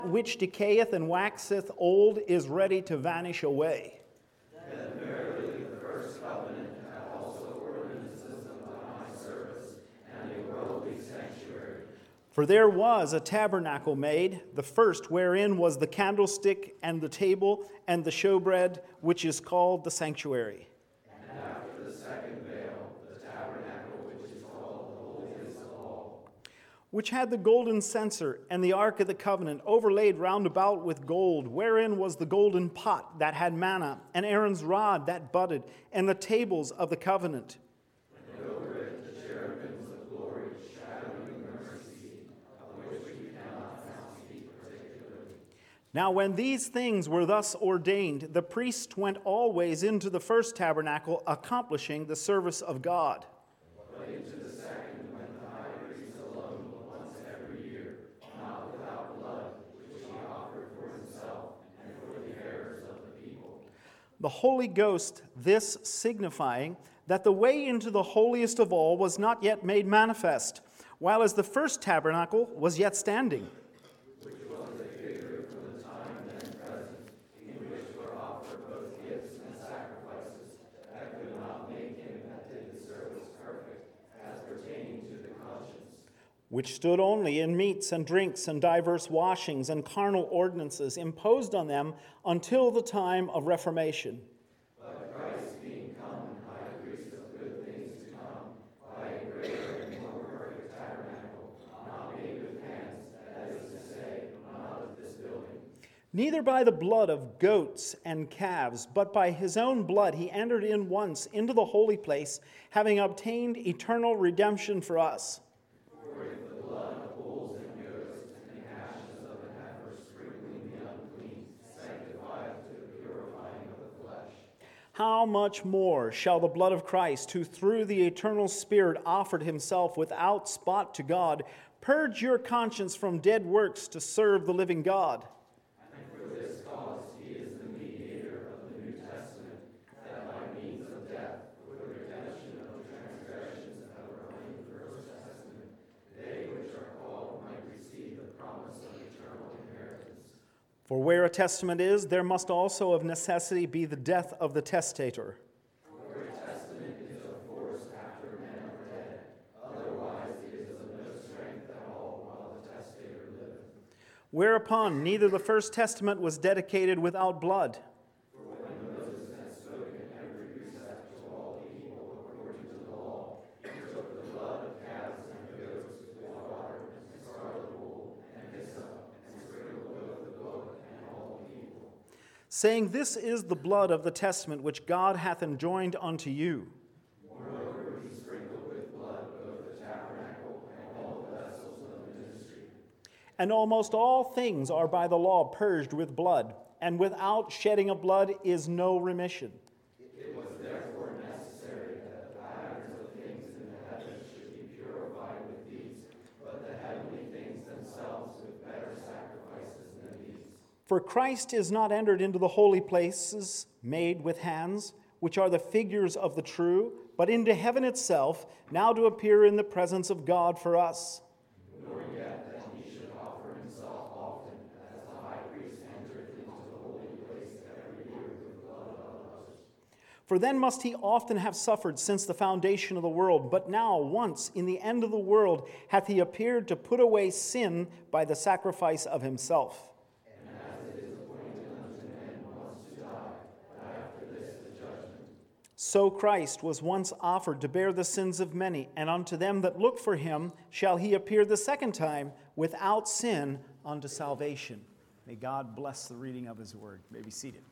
which decayeth and waxeth old is ready to vanish away. Then verily the first covenant hath also ordinances of my service, and a worldly sanctuary. For there was a tabernacle made, the first wherein was the candlestick and the table and the showbread, which is called the sanctuary. And after the second veil, the tabernacle which is called the holiest of all, which had the golden censer and the ark of the covenant overlaid round about with gold, wherein was the golden pot that had manna, and Aaron's rod that budded, and the tables of the covenant. and over it the cherubims of glory, shadowing the mercy seat, of which we cannot now speak particularly. Now when these things were thus ordained, the priest went always into the first tabernacle, accomplishing the service of God. But into the second went the high priest alone once every year, not without blood, which he offered for himself and for the errors of the people. The Holy Ghost, this signifying that the way into the holiest of all was not yet made manifest, while as the first tabernacle was yet standing. Which was a figure for the time then present, in which were offered both gifts and sacrifices, that could not make him that did the service perfect, as pertaining to the conscience. Which stood only in meats and drinks and divers washings and carnal ordinances imposed on them until the time of Reformation. But Christ being come high priest of good things to come, by a greater and more perfect tabernacle, not made with hands, that is to say, not of this building. Neither by the blood of goats and calves, but by his own blood he entered in once into the holy place, having obtained eternal redemption for us. For if the blood of bulls and goats and the ashes of an heifer sprinkling the unclean sanctifieth to the purifying of the flesh, How much more shall the blood of Christ, who through the eternal Spirit offered himself without spot to God, purge your conscience from dead works to serve the living God? and for this cause he is the mediator of the New Testament, that by means of death, for the redemption of the transgressions that were under the first testament, they which are called might receive the promise of eternal inheritance. For where a testament is, there must also of necessity be the death of the testator. For a testament is of force after men are dead, otherwise it is of no strength at all while the testator liveth. Whereupon neither the first testament was dedicated without blood. For when Moses had spoken every precept to all the people according to the law, he took the blood of calves and goats with water and scarlet wool and hyssop, and sprinkled both the book and all the people. Saying, This is the blood of the testament which God hath enjoined unto you. Moreover, he sprinkled with blood both the tabernacle and all the vessels of the ministry. And almost all things are by the law purged with blood, and without shedding of blood is no remission. It was therefore necessary that the patterns of things in the heavens should be purified with these, but the heavenly things themselves with better sacrifices than these. For Christ is not entered into the holy places made with hands, which are the figures of the true, but into heaven itself, now to appear in the presence of God for us. Nor yet that he should offer himself often, as the high priest entereth into the holy place every year with the blood of others. For then must he often have suffered since the foundation of the world, but now once in the end of the world hath he appeared to put away sin by the sacrifice of himself. And as it is appointed unto men once to die, but after this the judgment. So Christ was once offered to bear the sins of many, and unto them that look for him shall he appear the second time without sin unto salvation. May God bless the reading of his word. You may be seated.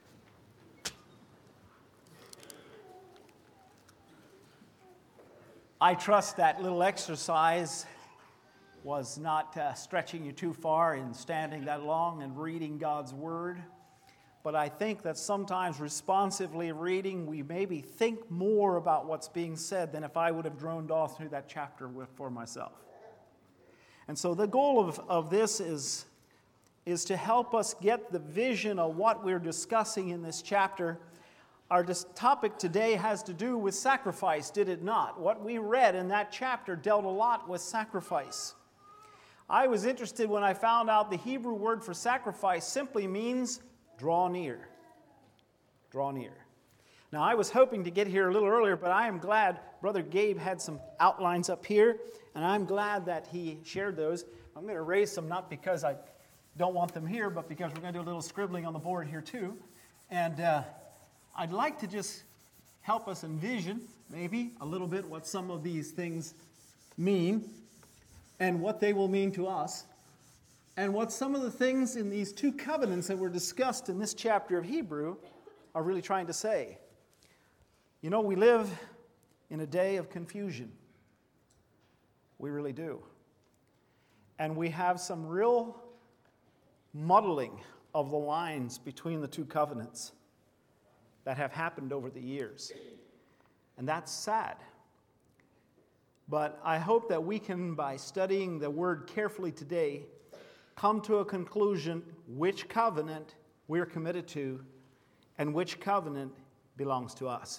I trust that little exercise was not stretching you too far in standing that long and reading God's word. But I think that sometimes responsively reading, we maybe think more about what's being said than if I would have droned off through that chapter for myself. And so the goal of this is to help us get the vision of what we're discussing in this chapter. Our topic today has to do with sacrifice, did it not? What we read in that chapter dealt a lot with sacrifice. I was interested when I found out the Hebrew word for sacrifice simply means draw near. Draw near. Now, I was hoping to get here a little earlier, but I am glad Brother Gabe had some outlines up here, and I'm glad that he shared those. I'm going to erase them, not because I don't want them here, but because we're going to do a little scribbling on the board here too. And I'd like to just help us envision, maybe, a little bit what some of these things mean and what they will mean to us, and what some of the things in these two covenants that were discussed in this chapter of Hebrew are really trying to say. You know, we live in a day of confusion. We really do. And we have some real muddling of the lines between the two covenants that have happened over the years. And that's sad. But I hope that we can, by studying the word carefully today, come to a conclusion which covenant we're committed to and which covenant belongs to us.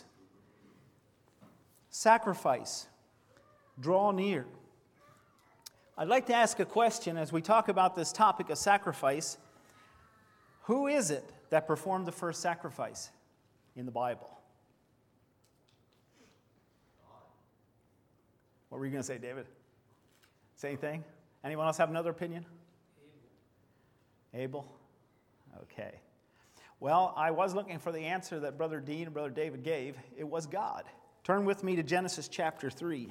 Sacrifice. Draw near. I'd like to ask a question as we talk about this topic of sacrifice. Who is it that performed the first sacrifice in the Bible? What were you going to say, David? Say anything? Anyone else have another opinion? Abel? Okay. Well, I was looking for the answer that Brother Dean and Brother David gave. It was God. Turn with me to Genesis chapter 3.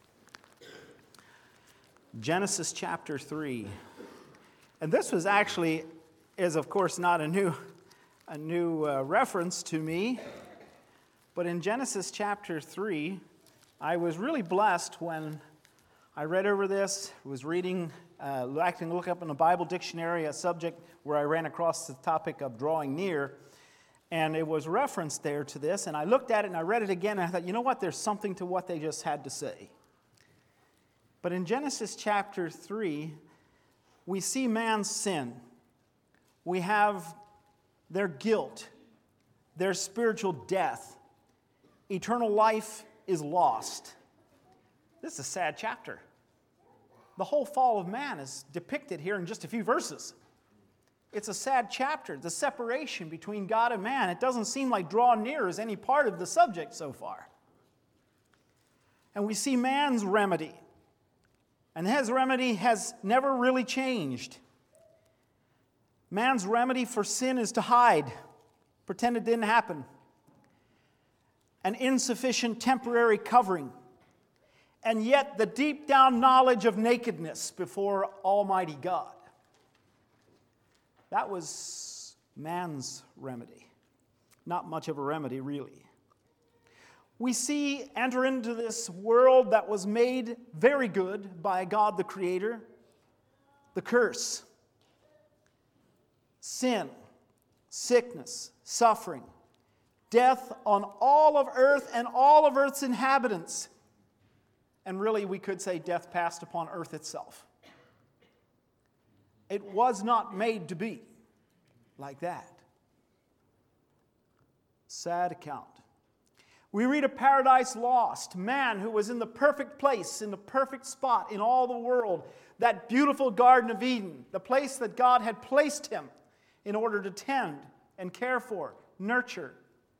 Genesis chapter 3. And this was actually, is of course not a new reference to me, but in Genesis chapter 3, I was really blessed when I read over this, was reading, look up in the Bible dictionary, a subject where I ran across the topic of drawing near, and it was referenced there to this, and I looked at it and I read it again, and I thought, you know what, there's something to what they just had to say. But in Genesis chapter 3, we see man's sin. We have their guilt, their spiritual death. Eternal life is lost. This is a sad chapter. The whole fall of man is depicted here in just a few verses. It's a sad chapter, the separation between God and man. It doesn't seem like draw near is any part of the subject so far. And we see man's remedy. And his remedy has never really changed. Man's remedy for sin is to hide, pretend it didn't happen. An insufficient temporary covering, and yet the deep down knowledge of nakedness before Almighty God. That was man's remedy. Not much of a remedy, really. We see enter into this world that was made very good by God the Creator, the curse. Sin, sickness, suffering, death on all of earth and all of earth's inhabitants. And really, we could say death passed upon earth itself. It was not made to be like that. Sad account. We read of paradise lost, man who was in the perfect place, in the perfect spot in all the world, that beautiful Garden of Eden, the place that God had placed him in order to tend and care for, nurture.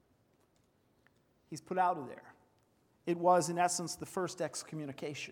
He's put out of there. It was, in essence, the first excommunication.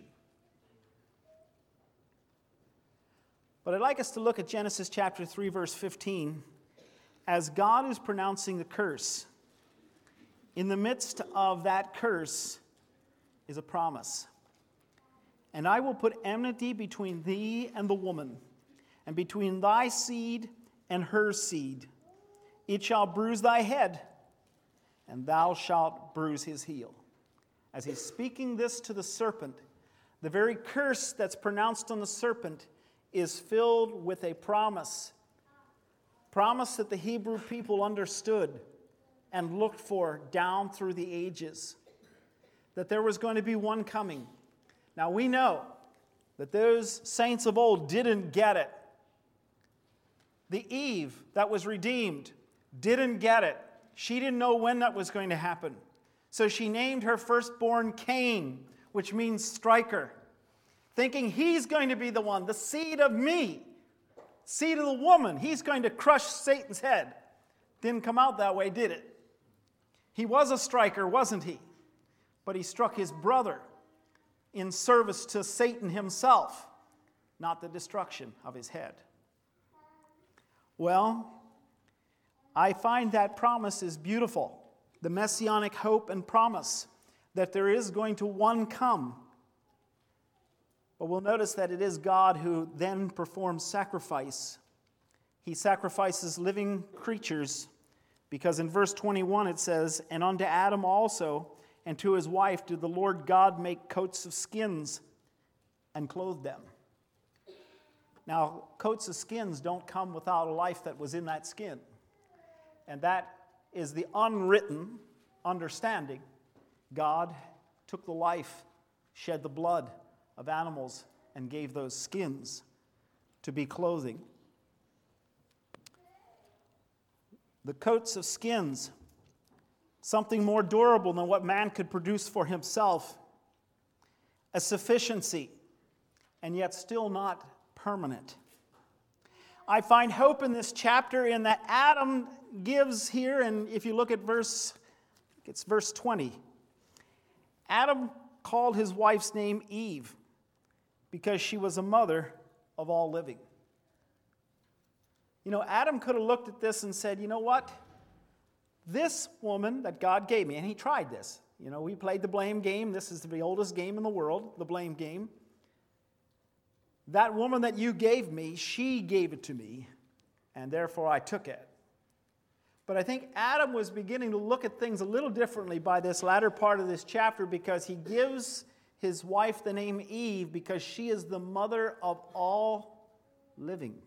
But I'd like us to look at Genesis chapter 3, verse 15, as God is pronouncing the curse. In the midst of that curse is a promise. And I will put enmity between thee and the woman, and between thy seed and her seed. It shall bruise thy head, and thou shalt bruise his heel. As he's speaking this to the serpent, the very curse that's pronounced on the serpent is filled with a promise. Promise that the Hebrew people understood and looked for down through the ages. That there was going to be one coming. Now we know that those saints of old didn't get it. The Eve that was redeemed didn't get it. She didn't know when that was going to happen. So she named her firstborn Cain, which means striker. thinking he's going to be the one, the seed of me, seed of the woman. He's going to crush Satan's head. Didn't come out that way, did it? He was a striker, wasn't he? But he struck his brother in service to Satan himself, not the destruction of his head. Well, I find that promise is beautiful. The messianic hope and promise that there is going to one come. But we'll notice that it is God who then performs sacrifice. He sacrifices living creatures because in verse 21 it says, "And unto Adam also and to his wife did the Lord God make coats of skins and clothe them." Now, coats of skins don't come without a life that was in that skin. And that is the unwritten understanding. God took the life, shed the blood of animals, and gave those skins to be clothing. The coats of skins, something more durable than what man could produce for himself, a sufficiency, and yet still not permanent. I find hope in this chapter in that Adam gives here, and if you look at verse 20. Adam called his wife's name Eve because she was a mother of all living. You know, Adam could have looked at this and said, you know what? This woman that God gave me, and he tried this. You know, we played the blame game. This is the oldest game in the world, the blame game. That woman that you gave me, she gave it to me, and therefore I took it. But I think Adam was beginning to look at things a little differently by this latter part of this chapter because he gives his wife the name Eve because she is the mother of all living.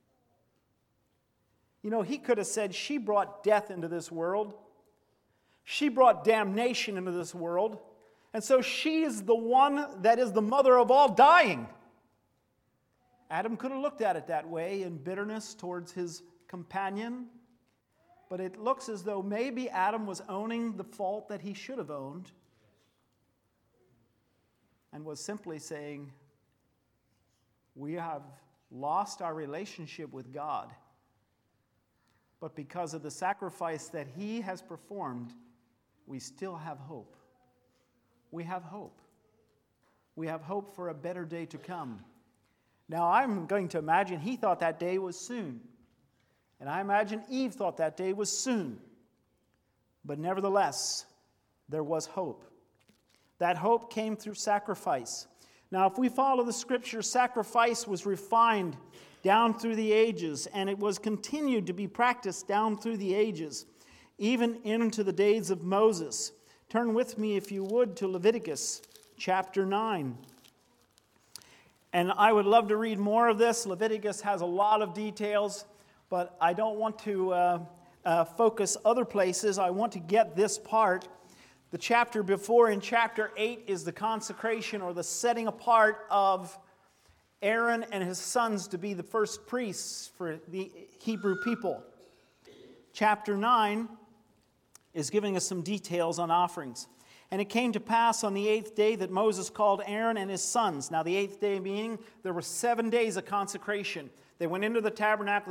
You know, he could have said she brought death into this world. She brought damnation into this world. And so she is the one that is the mother of all dying. Adam could have looked at it that way in bitterness towards his companion. But it looks as though maybe Adam was owning the fault that he should have owned and was simply saying, we have lost our relationship with God. But because of the sacrifice that he has performed, we still have hope. We have hope. We have hope for a better day to come. Now, I'm going to imagine he thought that day was soon. And I imagine Eve thought that day was soon. But nevertheless, there was hope. That hope came through sacrifice. Now, if we follow the scripture, sacrifice was refined down through the ages, and it was continued to be practiced down through the ages, even into the days of Moses. Turn with me, if you would, to Leviticus chapter 9. And I would love to read more of this. Leviticus has a lot of details, but I don't want to focus other places. I want to get this part. The chapter before, in chapter 8, is the consecration or the setting apart of Aaron and his sons to be the first priests for the Hebrew people. Chapter 9 is giving us some details on offerings. And it came to pass on the 8th day that Moses called Aaron and his sons. Now the 8th day meaning there were 7 days of consecration. They went into the tabernacle.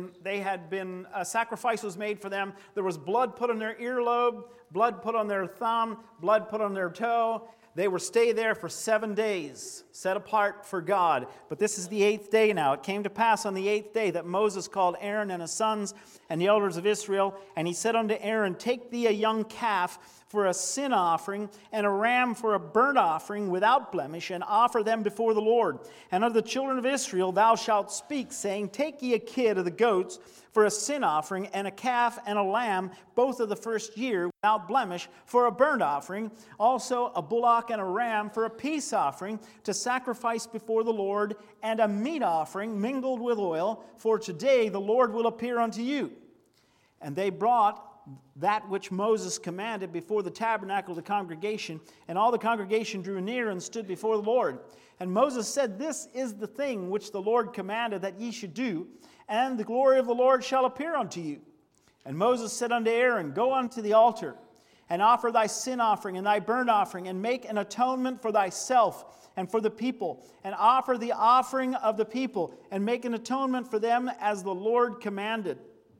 A sacrifice was made for them. There was blood put on their earlobe, blood put on their thumb, blood put on their toe. They were stay there for 7 days, set apart for God. But this is the 8th day now. It came to pass on the 8th day that Moses called Aaron and his sons and the elders of Israel, and he said unto Aaron, Take thee a young calf for a sin offering, and a ram for a burnt offering without blemish, and offer them before the Lord. And of the children of Israel thou shalt speak, saying, Take ye a kid of the goats for a sin offering, and a calf and a lamb, both of the first year, without blemish, for a burnt offering, also a bullock and a ram for a peace offering, to sacrifice before the Lord, and a meat offering mingled with oil, for today the Lord will appear unto you. And they brought that which Moses commanded before the tabernacle of the congregation, and all the congregation drew near and stood before the Lord. And Moses said, This is the thing which the Lord commanded that ye should do, and the glory of the Lord shall appear unto you. And Moses said unto Aaron, Go unto the altar, and offer thy sin offering and thy burnt offering, and make an atonement for thyself and for the people, and offer the offering of the people, and make an atonement for them as the Lord commanded.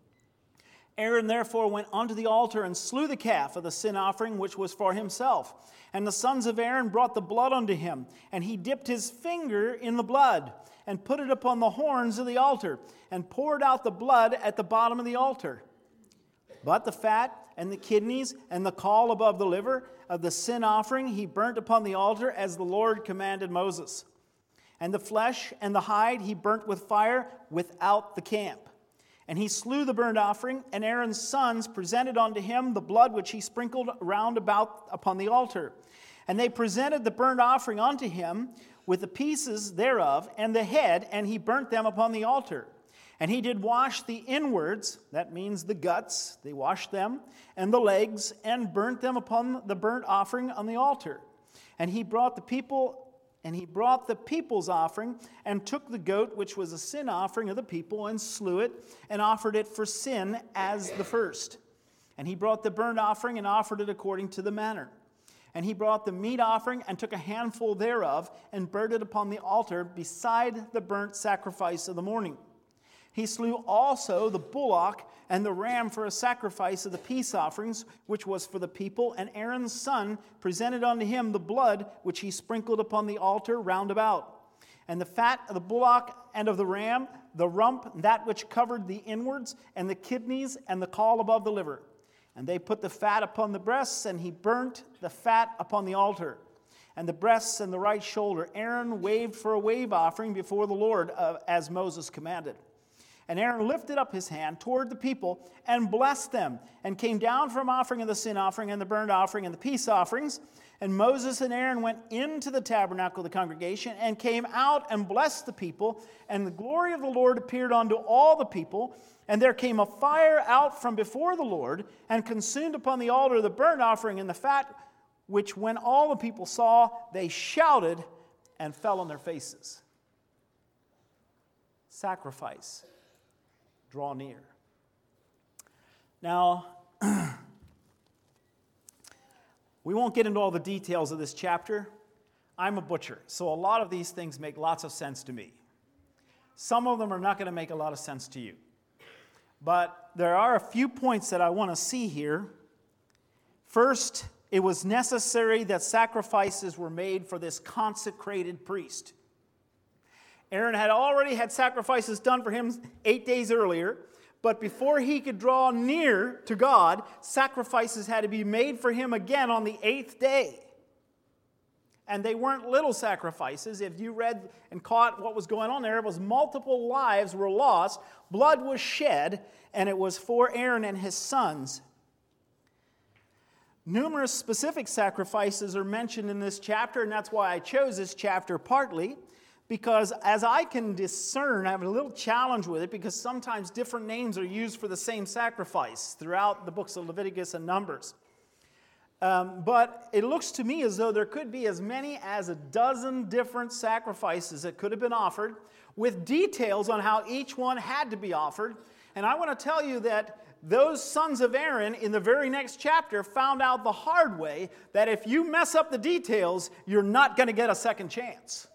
Aaron therefore went unto the altar and slew the calf of the sin offering, which was for himself. And the sons of Aaron brought the blood unto him, and he dipped his finger in the blood, and put it upon the horns of the altar, and poured out the blood at the bottom of the altar. But the fat and the kidneys and the caul above the liver of the sin offering he burnt upon the altar, as the Lord commanded Moses. And the flesh and the hide he burnt with fire without the camp. And he slew the burnt offering, and Aaron's sons presented unto him the blood which he sprinkled round about upon the altar. And they presented the burnt offering unto him with the pieces thereof and the head, and he burnt them upon the altar. And he did wash the inwards, that means the guts, they washed them, and the legs, and burnt them upon the burnt offering on the altar. And he brought the people's offering, and took the goat, which was a sin offering of the people, and slew it, and offered it for sin as the first. And he brought the burnt offering, and offered it according to the manner. And he brought the meat offering, and took a handful thereof, and burnt it upon the altar beside the burnt sacrifice of the morning. He slew also the bullock and the ram for a sacrifice of the peace offerings, which was for the people. And Aaron's son presented unto him the blood, which he sprinkled upon the altar round about. And the fat of the bullock and of the ram, the rump, that which covered the inwards, and the kidneys, and the caul above the liver. And they put the fat upon the breasts, and he burnt the fat upon the altar. And the breasts and the right shoulder Aaron waved for a wave offering before the Lord, as Moses commanded. And Aaron lifted up his hand toward the people and blessed them, and came down from offering of the sin offering and the burnt offering and the peace offerings. And Moses and Aaron went into the tabernacle of the congregation, and came out and blessed the people. And the glory of the Lord appeared unto all the people. And there came a fire out from before the Lord, and consumed upon the altar the burnt offering and the fat, which when all the people saw, they shouted and fell on their faces. Sacrifice. Draw near. Now, we won't get into all the details of this chapter. I'm a butcher, so a lot of these things make lots of sense to me. Some of them are not going to make a lot of sense to you. But there are a few points that I want to see here. First, it was necessary that sacrifices were made for this consecrated priest. Aaron had already had sacrifices done for him 8 days earlier, but before he could draw near to God, sacrifices had to be made for him again on the 8th day. And they weren't little sacrifices. If you read and caught what was going on there, it was multiple lives were lost, blood was shed, and it was for Aaron and his sons. Numerous specific sacrifices are mentioned in this chapter, and that's why I chose this chapter partly. Because as I can discern, I have a little challenge with it, because sometimes different names are used for the same sacrifice throughout the books of Leviticus and Numbers. But it looks to me as though there could be as many as a dozen different sacrifices that could have been offered, with details on how each one had to be offered. And I want to tell you that those sons of Aaron in the very next chapter found out the hard way that if you mess up the details, you're not going to get a second chance.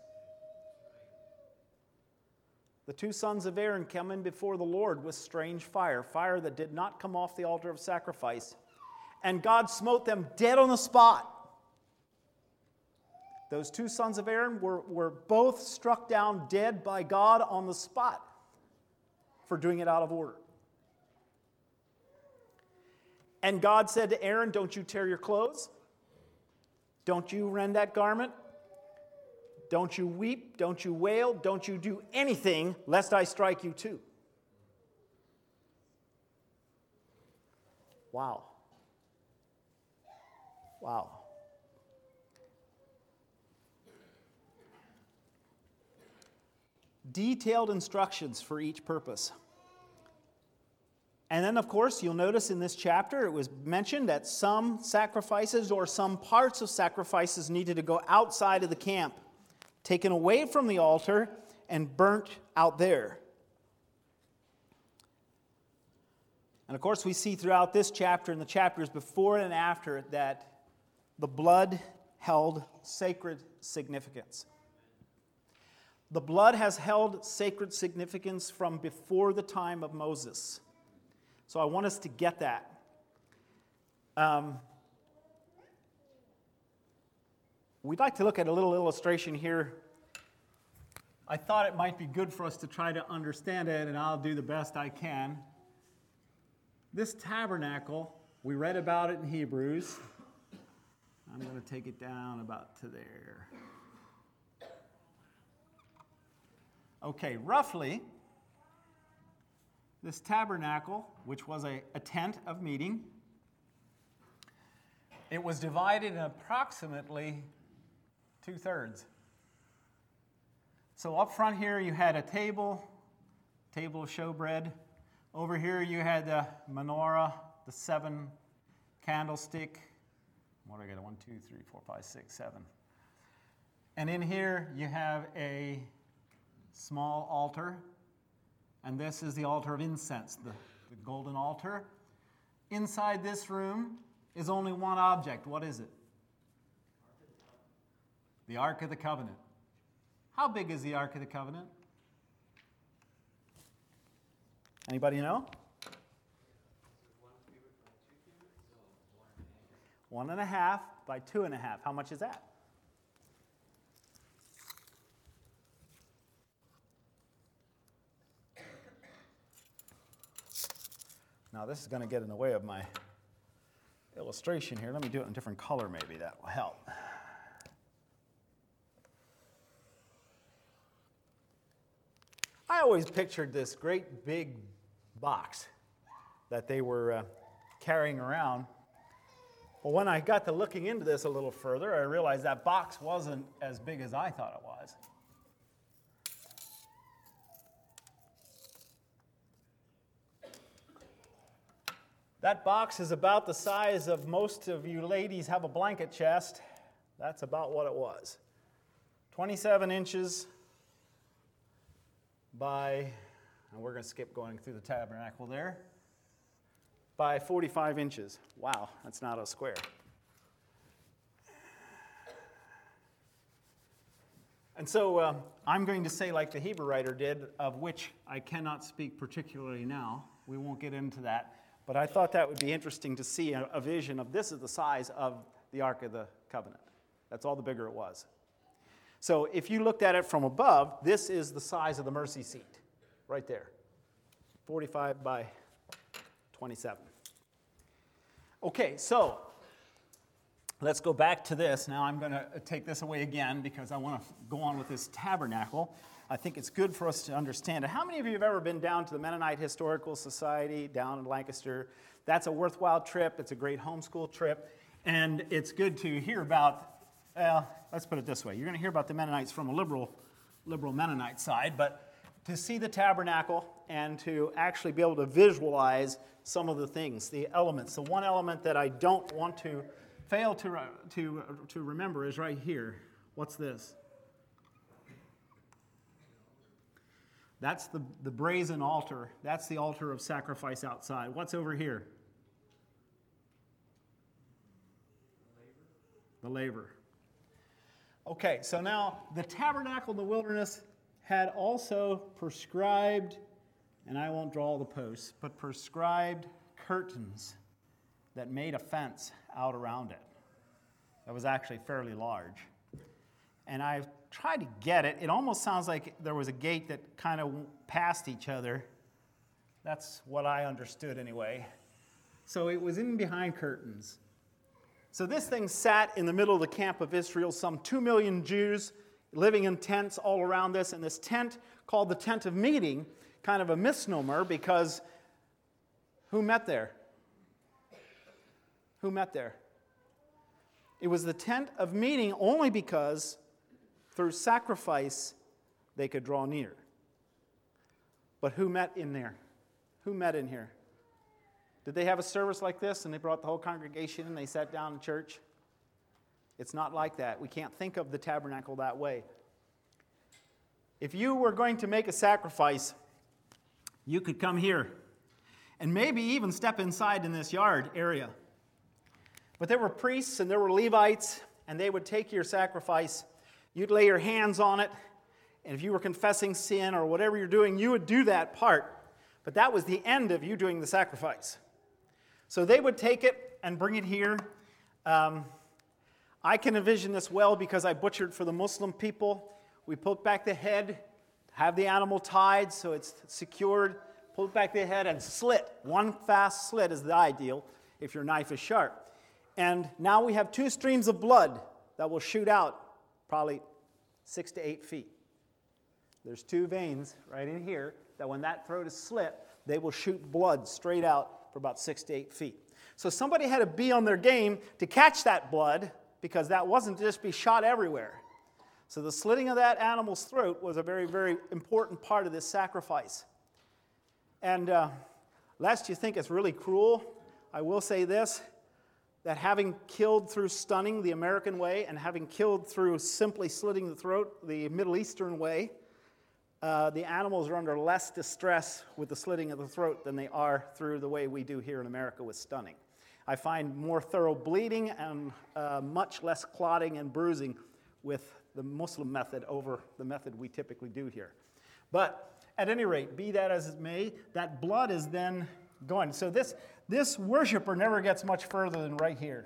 The two sons of Aaron come in before the Lord with strange fire that did not come off the altar of sacrifice. And God smote them dead on the spot. Those two sons of Aaron were both struck down dead by God on the spot for doing it out of order. And God said to Aaron, don't you tear your clothes. Don't you rend that garment. Don't you weep, don't you wail, don't you do anything, lest I strike you too. Wow. Wow. Detailed instructions for each purpose. And then, of course, you'll notice in this chapter it was mentioned that some sacrifices or some parts of sacrifices needed to go outside of the camp, taken away from the altar and burnt out there. And of course, we see throughout this chapter and the chapters before and after it that the blood held sacred significance. The blood has held sacred significance from before the time of Moses. So I want us to get that. We'd like to look at a little illustration here. I thought it might be good for us to try to understand it, and I'll do the best I can. This tabernacle, we read about it in Hebrews. I'm going to take it down about to there. Okay, roughly, this tabernacle, which was a tent of meeting, it was divided in approximately 2/3. So up front here you had a table of showbread. Over here you had the menorah, the 7 candlestick. What do I get? 1, 2, 3, 4, 5, 6, 7. And in here you have a small altar. And this is the altar of incense, the golden altar. Inside this room is only one object. What is it? The Ark of the Covenant. How big is the Ark of the Covenant? Anybody know? 1.5 by 2.5. How much is that? Now this is going to get in the way of my illustration here. Let me do it in a different color maybe. That will help. I always pictured this great big box that they were carrying around. Well, when I got to looking into this a little further, I realized that box wasn't as big as I thought it was. That box is about the size of most of you ladies have a blanket chest. That's about what it was. 27 inches by, and we're going to skip going through the tabernacle there, by 45 inches. Wow, that's not a square. And so I'm going to say like the Hebrew writer did, of which I cannot speak particularly now. We won't get into that. But I thought that would be interesting to see a vision of this is the size of the Ark of the Covenant. That's all the bigger it was. So if you looked at it from above, this is the size of the mercy seat, right there. 45 by 27. Okay, so let's go back to this. Now I'm going to take this away again because I want to go on with this tabernacle. I think it's good for us to understand it. How many of you have ever been down to the Mennonite Historical Society down in Lancaster? That's a worthwhile trip. It's a great homeschool trip. And it's good to hear about, let's put it this way. You're going to hear about the Mennonites from a liberal Mennonite side, but to see the tabernacle and to actually be able to visualize some of the things, the elements. The one element that I don't want to fail to remember is right here. What's this? That's the brazen altar. That's the altar of sacrifice outside. What's over here? The laver. Okay, so now the tabernacle in the wilderness had also prescribed, and I won't draw the posts, but prescribed curtains that made a fence out around it. That was actually fairly large. And I've tried to get it. It almost sounds like there was a gate that kind of passed each other. That's what I understood anyway. So it was in behind curtains. So this thing sat in the middle of the camp of Israel, some 2 million Jews living in tents all around this. And this tent, called the tent of meeting, kind of a misnomer because who met there? Who met there? It was the tent of meeting only because through sacrifice they could draw near. But who met in there? Who met in here? Did they have a service like this and they brought the whole congregation and they sat down in church? It's not like that. We can't think of the tabernacle that way. If you were going to make a sacrifice, you could come here and maybe even step inside in this yard area. But there were priests and there were Levites, and they would take your sacrifice. You'd lay your hands on it, and if you were confessing sin or whatever you're doing, you would do that part. But that was the end of you doing the sacrifice. So they would take it and bring it here. I can envision this well because I butchered for the Muslim people. We put back the head, have the animal tied so it's secured, pull back the head and slit. One fast slit is the ideal if your knife is sharp. And now we have 2 streams of blood that will shoot out probably 6 to 8 feet. There's 2 veins right in here that when that throat is slit, they will shoot blood straight out for about 6 to 8 feet. So somebody had to be on their game to catch that blood because that wasn't to just be shot everywhere. So the slitting of that animal's throat was a very, very important part of this sacrifice. And lest you think it's really cruel, I will say this, that having killed through stunning the American way and having killed through simply slitting the throat the Middle Eastern way, the animals are under less distress with the slitting of the throat than they are through the way we do here in America with stunning. I find more thorough bleeding and much less clotting and bruising with the Muslim method over the method we typically do here. But at any rate, be that as it may, that blood is then going. So this worshiper never gets much further than right here.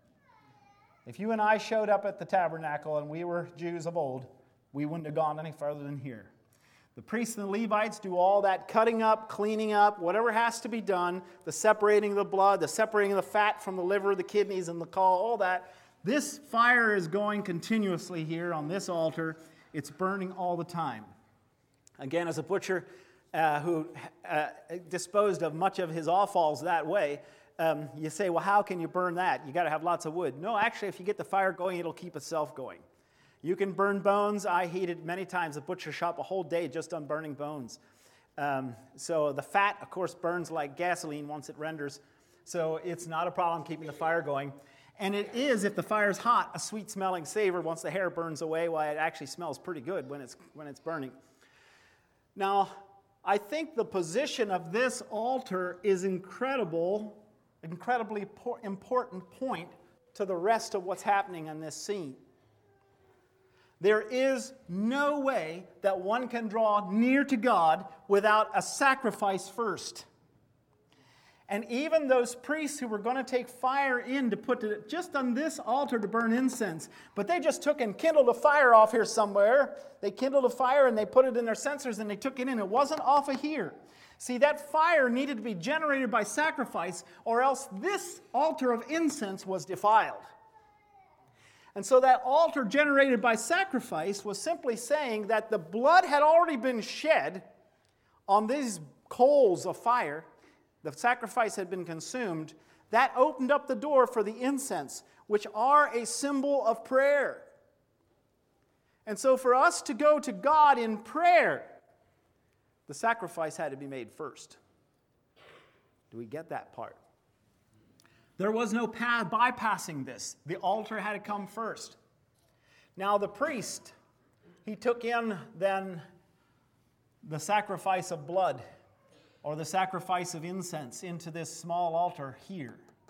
If you and I showed up at the tabernacle and we were Jews of old, we wouldn't have gone any further than here. The priests and the Levites do all that cutting up, cleaning up, whatever has to be done, the separating of the blood, the separating of the fat from the liver, the kidneys, and the caul, all that. This fire is going continuously here on this altar. It's burning all the time. Again, as a butcher who disposed of much of his offals that way, you say, well, how can you burn that? You got to have lots of wood. No, actually, if you get the fire going, it'll keep itself going. You can burn bones. I heated many times a butcher shop a whole day just on burning bones. So the fat, of course, burns like gasoline once it renders. So it's not a problem keeping the fire going. And it is, if the fire's hot, a sweet-smelling savor once the hair burns away. Why, it actually smells pretty good when it's burning. Now, I think the position of this altar is incredibly important point to the rest of what's happening in this scene. There is no way that one can draw near to God without a sacrifice first. And even those priests who were going to take fire in to put it just on this altar to burn incense, but they just took and kindled a fire off here somewhere. They kindled a fire and they put it in their censers and they took it in. It wasn't off of here. See, that fire needed to be generated by sacrifice, or else this altar of incense was defiled. And so that altar generated by sacrifice was simply saying that the blood had already been shed on these coals of fire. The sacrifice had been consumed. That opened up the door for the incense, which are a symbol of prayer. And so for us to go to God in prayer, the sacrifice had to be made first. Do we get that part? There was no bypassing this. The altar had to come first. Now the priest, he took in then the sacrifice of blood or the sacrifice of incense into this small altar here.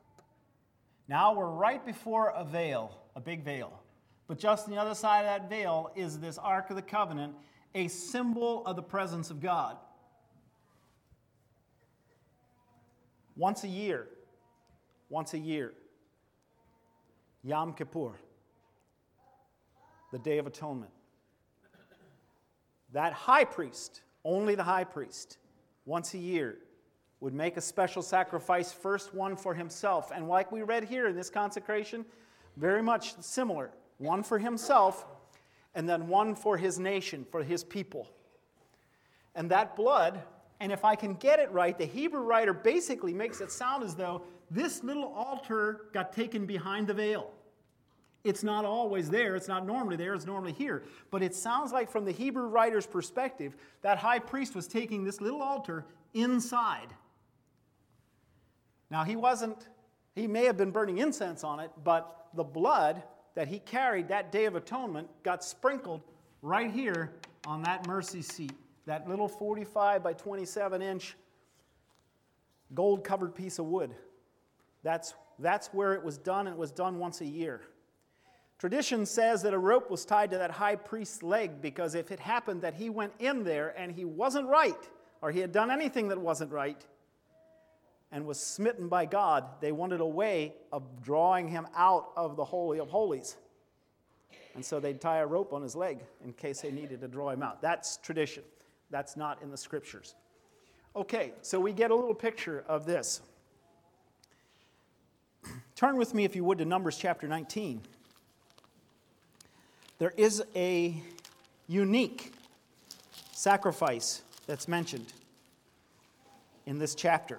Now we're right before a veil, a big veil. But just on the other side of that veil is this Ark of the Covenant, a symbol of the presence of God. Once a year, Yom Kippur, the Day of Atonement. That high priest, only the high priest, once a year, would make a special sacrifice, first one for himself. And like we read here in this consecration, very much similar. One for himself, and then one for his nation, for his people. And that blood, and if I can get it right, the Hebrew writer basically makes it sound as though this little altar got taken behind the veil. It's not always there. It's not normally there. It's normally here. But it sounds like from the Hebrew writer's perspective, that high priest was taking this little altar inside. Now, he may have been burning incense on it, but the blood that he carried that Day of Atonement got sprinkled right here on that mercy seat, that little 45 by 27 inch gold-covered piece of wood. That's where it was done, and it was done once a year. Tradition says that a rope was tied to that high priest's leg because if it happened that he went in there and he wasn't right, or he had done anything that wasn't right, and was smitten by God, they wanted a way of drawing him out of the Holy of Holies. And so they'd tie a rope on his leg in case they needed to draw him out. That's tradition. That's not in the Scriptures. Okay, so we get a little picture of this. Turn with me, if you would, to Numbers chapter 19. There is a unique sacrifice that's mentioned in this chapter.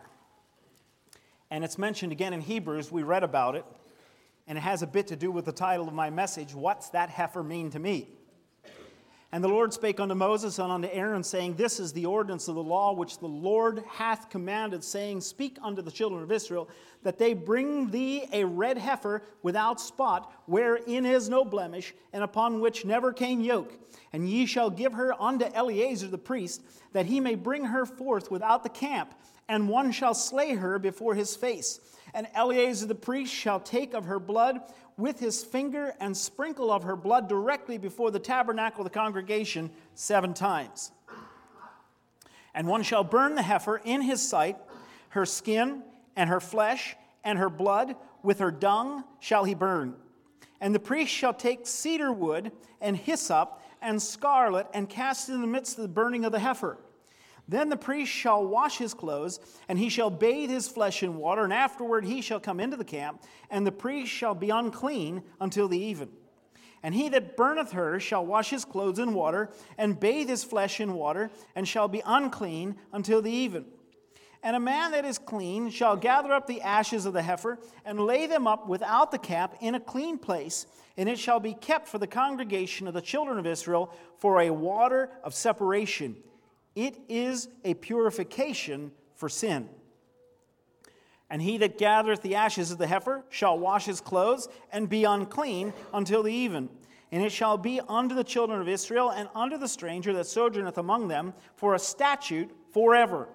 And it's mentioned again in Hebrews. We read about it. And it has a bit to do with the title of my message, What's That Heifer Mean to Me? And the Lord spake unto Moses and unto Aaron, saying, This is the ordinance of the law which the Lord hath commanded, saying, Speak unto the children of Israel, that they bring thee a red heifer without spot, wherein is no blemish, and upon which never came yoke. And ye shall give her unto Eleazar the priest, that he may bring her forth without the camp, and one shall slay her before his face. And Eleazar the priest shall take of her blood with his finger and sprinkle of her blood directly before the tabernacle of the congregation 7 times. And one shall burn the heifer in his sight, her skin and her flesh and her blood with her dung shall he burn. And the priest shall take cedar wood and hyssop and scarlet and cast it in the midst of the burning of the heifer. Then the priest shall wash his clothes, and he shall bathe his flesh in water, and afterward he shall come into the camp, and the priest shall be unclean until the even. And he that burneth her shall wash his clothes in water, and bathe his flesh in water, and shall be unclean until the even. And a man that is clean shall gather up the ashes of the heifer, and lay them up without the camp in a clean place, and it shall be kept for the congregation of the children of Israel for a water of separation. It is a purification for sin. And he that gathereth the ashes of the heifer shall wash his clothes and be unclean until the even. And it shall be unto the children of Israel and unto the stranger that sojourneth among them for a statute forever.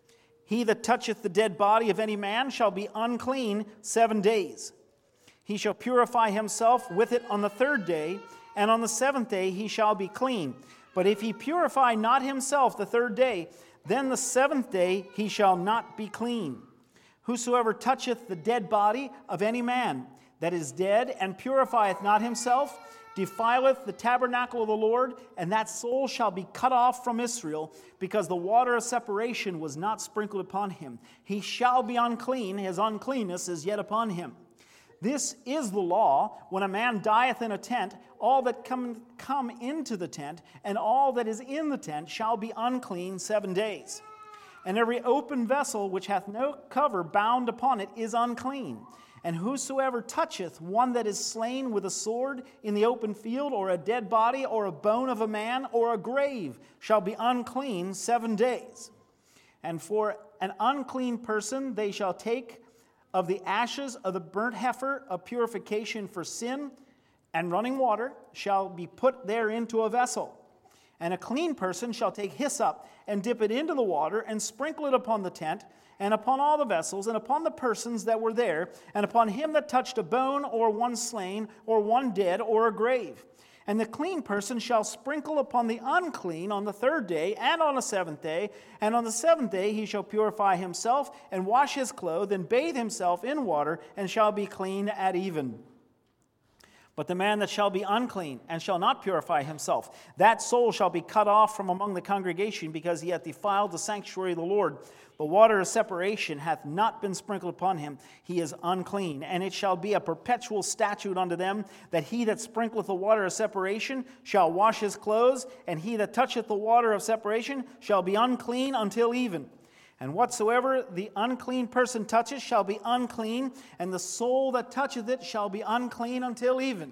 He that toucheth the dead body of any man shall be unclean 7 days. He shall purify himself with it on the 3rd day, and on the 7th day he shall be clean. But if he purify not himself the 3rd day, then the 7th day he shall not be clean. Whosoever toucheth the dead body of any man that is dead, and purifieth not himself, defileth the tabernacle of the Lord, and that soul shall be cut off from Israel, because the water of separation was not sprinkled upon him. He shall be unclean, his uncleanness is yet upon him. This is the law. When a man dieth in a tent, all that come into the tent, and all that is in the tent shall be unclean 7 days. And every open vessel which hath no cover bound upon it is unclean. And whosoever toucheth one that is slain with a sword in the open field, or a dead body, or a bone of a man, or a grave, shall be unclean 7 days. And for an unclean person they shall take of the ashes of the burnt heifer of purification for sin, and running water shall be put there into a vessel. And a clean person shall take hyssop and dip it into the water and sprinkle it upon the tent and upon all the vessels and upon the persons that were there and upon him that touched a bone or one slain or one dead or a grave. And the clean person shall sprinkle upon the unclean on the 3rd day and on the 7th day, and on the 7th day he shall purify himself and wash his clothes and bathe himself in water and shall be clean at even. But the man that shall be unclean and shall not purify himself, that soul shall be cut off from among the congregation, because he hath defiled the sanctuary of the Lord. The water of separation hath not been sprinkled upon him. He is unclean. And it shall be a perpetual statute unto them, that he that sprinkleth the water of separation shall wash his clothes, and he that toucheth the water of separation shall be unclean until even. And whatsoever the unclean person touches shall be unclean, and the soul that toucheth it shall be unclean until even.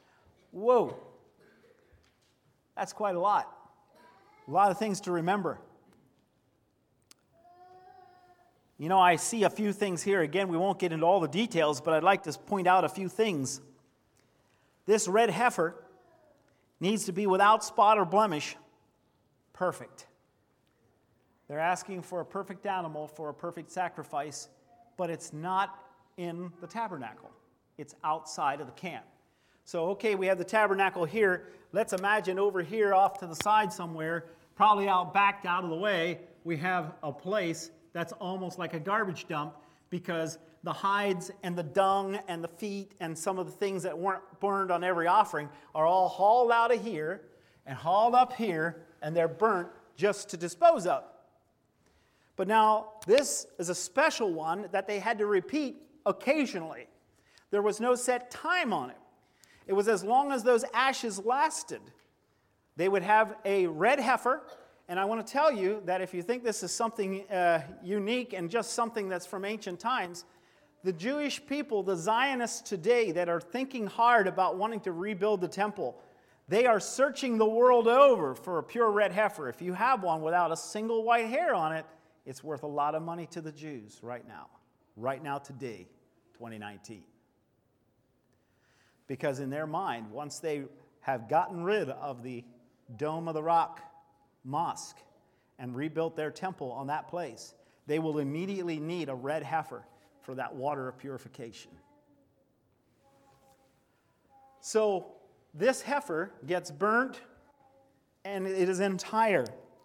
Whoa. That's quite a lot. A lot of things to remember. You know, I see a few things here. Again, we won't get into all the details, but I'd like to point out a few things. This red heifer needs to be without spot or blemish. Perfect. They're asking for a perfect animal for a perfect sacrifice, but it's not in the tabernacle. It's outside of the camp. So, okay, we have the tabernacle here. Let's imagine over here off to the side somewhere, probably out back out of the way, we have a place that's almost like a garbage dump because the hides and the dung and the feet and some of the things that weren't burned on every offering are all hauled out of here and hauled up here, and they're burnt just to dispose of. But now, this is a special one that they had to repeat occasionally. There was no set time on it. It was as long as those ashes lasted. They would have a red heifer, and I want to tell you that if you think this is something unique and just something that's from ancient times, the Jewish people, the Zionists today that are thinking hard about wanting to rebuild the temple, they are searching the world over for a pure red heifer. If you have one without a single white hair on it, it's worth a lot of money to the Jews right now today, 2019. Because in their mind, once they have gotten rid of the Dome of the Rock mosque and rebuilt their temple on that place, they will immediately need a red heifer for that water of purification. So this heifer gets burnt, and it is entire.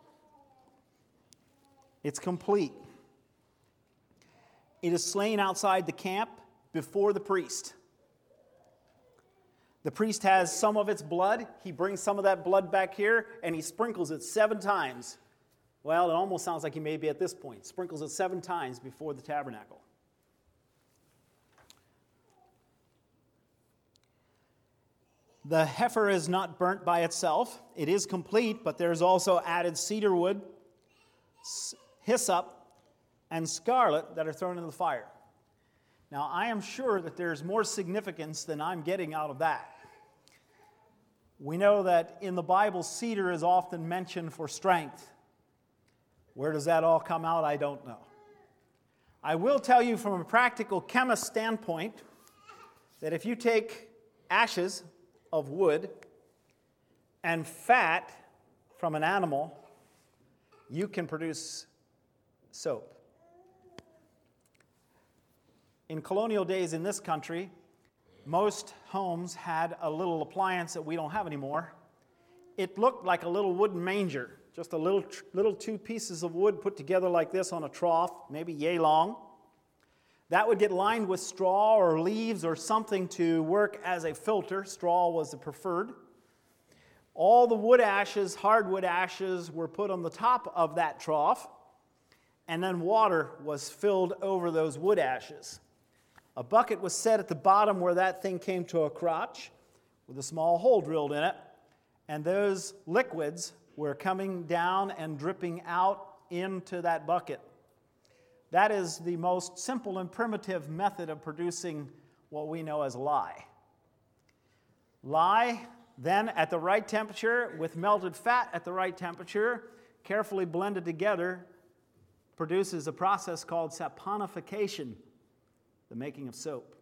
It's complete. It is slain outside the camp before the priest. The priest has some of its blood. He brings some of that blood back here, and he sprinkles it 7 times. Well, it almost sounds like he may be at this point. Sprinkles it 7 times before the tabernacle. The heifer is not burnt by itself. It is complete, but there's also added cedar wood, hyssop, and scarlet that are thrown into the fire. Now, I am sure that there's more significance than I'm getting out of that. We know that in the Bible, cedar is often mentioned for strength. Where does that all come out? I don't know. I will tell you from a practical chemist standpoint that if you take ashes of wood and fat from an animal, you can produce soap. In colonial days in this country, most homes had a little appliance that we don't have anymore. It looked like a little wooden manger, just a little 2 pieces of wood put together like this on a trough, maybe yay long. That would get lined with straw or leaves or something to work as a filter. Straw was the preferred. All the wood ashes, hardwood ashes, were put on the top of that trough, and then water was filled over those wood ashes. A bucket was set at the bottom where that thing came to a crotch with a small hole drilled in it, and those liquids were coming down and dripping out into that bucket. That is the most simple and primitive method of producing what we know as lye. Lye, then at the right temperature, with melted fat at the right temperature, carefully blended together, produces a process called saponification, the making of soap.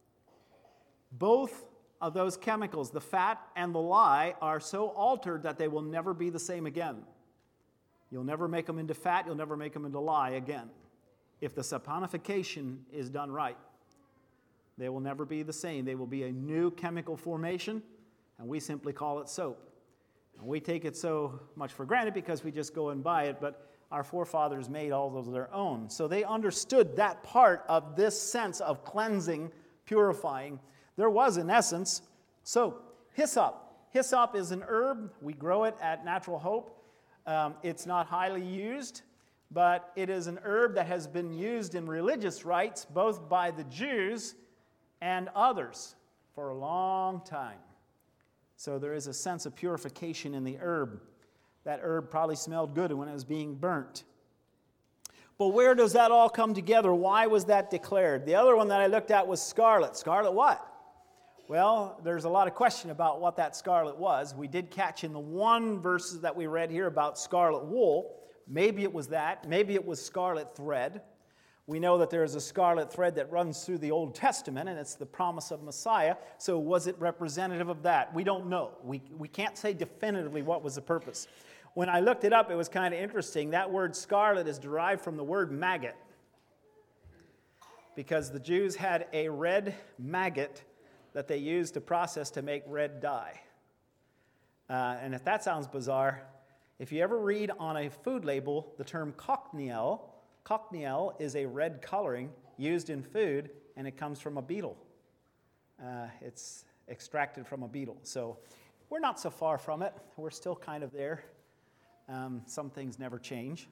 Both of those chemicals, the fat and the lye, are so altered that they will never be the same again. You'll never make them into fat, you'll never make them into lye again. If the saponification is done right, they will never be the same. They will be a new chemical formation, and we simply call it soap. And we take it so much for granted because we just go and buy it, but our forefathers made all those of their own. So they understood that part of this sense of cleansing, purifying. There was, in essence, soap. Hyssop. Hyssop is an herb. We grow it at Natural Hope. It's not highly used, but it is an herb that has been used in religious rites, both by the Jews and others, for a long time. So there is a sense of purification in the herb. That herb probably smelled good when it was being burnt. But where does that all come together? Why was that declared? The other one that I looked at was scarlet. Scarlet what? Well, there's a lot of question about what that scarlet was. We did catch in the one verses that we read here about scarlet wool. Maybe it was that. Maybe it was scarlet thread. We know that there is a scarlet thread that runs through the Old Testament, and it's the promise of Messiah. So was it representative of that? We don't know. We can't say definitively what was the purpose. When I looked it up, it was kind of interesting. That word scarlet is derived from the word maggot, because the Jews had a red maggot that they used to process to make red dye. And if that sounds bizarre, if you ever read on a food label the term cochineal is a red coloring used in food, and it comes from a beetle. It's extracted from a beetle. So we're not so far from it. We're still kind of there. Some things never change.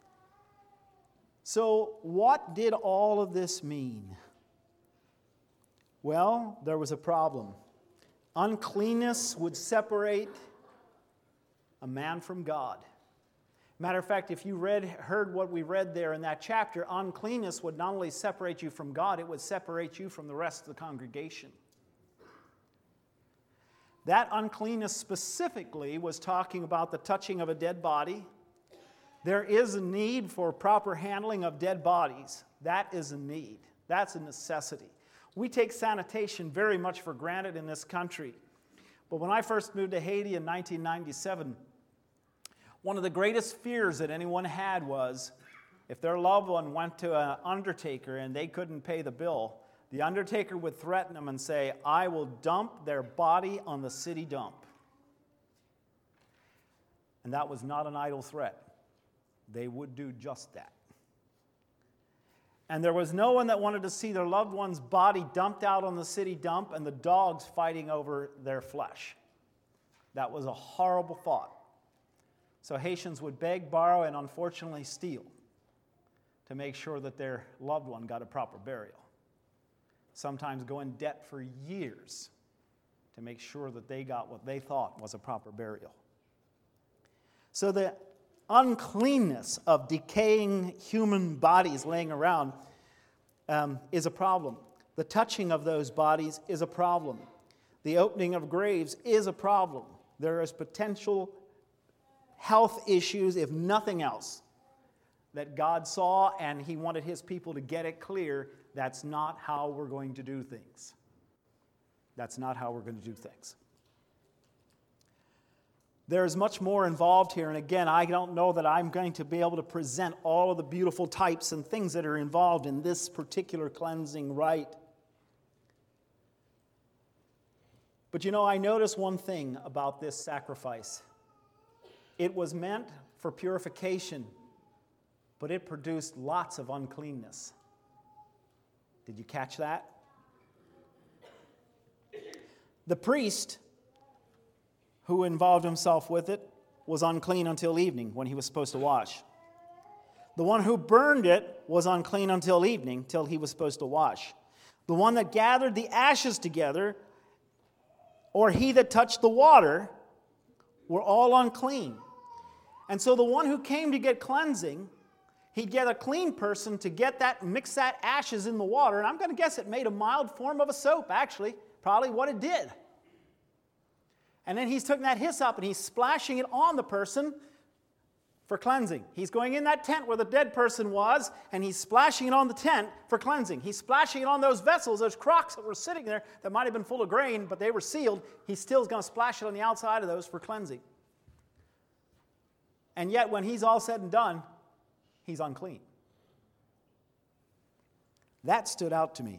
So what did all of this mean? Well, there was a problem. Uncleanness would separate a man from God. Matter of fact, if you heard what we read there in that chapter, uncleanness would not only separate you from God, it would separate you from the rest of the congregation. That uncleanness specifically was talking about the touching of a dead body. There is a need for proper handling of dead bodies. That is a need. That's a necessity. We take sanitation very much for granted in this country. But when I first moved to Haiti in 1997, one of the greatest fears that anyone had was if their loved one went to an undertaker and they couldn't pay the bill, the undertaker would threaten them and say, "I will dump their body on the city dump." And that was not an idle threat. They would do just that. And there was no one that wanted to see their loved one's body dumped out on the city dump and the dogs fighting over their flesh. That was a horrible thought. So Haitians would beg, borrow, and unfortunately steal to make sure that their loved one got a proper burial. Sometimes go in debt for years to make sure that they got what they thought was a proper burial. So the uncleanness of decaying human bodies laying around is a problem. The touching of those bodies is a problem. The opening of graves is a problem. There is potential health issues, if nothing else, that God saw, and He wanted His people to get it clear. That's not how we're going to do things. That's not how we're going to do things. There's much more involved here, and again, I don't know that I'm going to be able to present all of the beautiful types and things that are involved in this particular cleansing rite. But you know, I noticed one thing about this sacrifice. It was meant for purification, but it produced lots of uncleanness. Did you catch that? The priest who involved himself with it was unclean until evening when he was supposed to wash. The one who burned it was unclean until evening, till he was supposed to wash. The one that gathered the ashes together, or he that touched the water, were all unclean. And so the one who came to get cleansing, he'd get a clean person to get that, mix that ashes in the water, and I'm going to guess it made a mild form of a soap, actually, probably what it did. And then he's taking that hyssop and he's splashing it on the person for cleansing. He's going in that tent where the dead person was, and he's splashing it on the tent for cleansing. He's splashing it on those vessels, those crocks that were sitting there that might have been full of grain, but they were sealed. He still is going to splash it on the outside of those for cleansing. And yet, when he's all said and done, he's unclean. That stood out to me.